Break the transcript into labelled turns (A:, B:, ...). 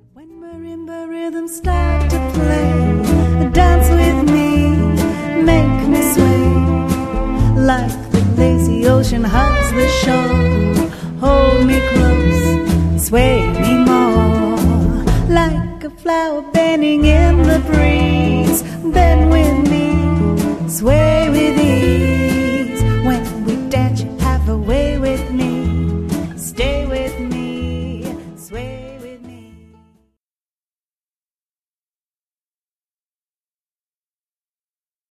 A: When marimba rhythms start to play, dance with me, make me sway. Like the lazy ocean hugs the shore, hold me close, sway me more. Like a flower bending in the breeze, bend with me, sway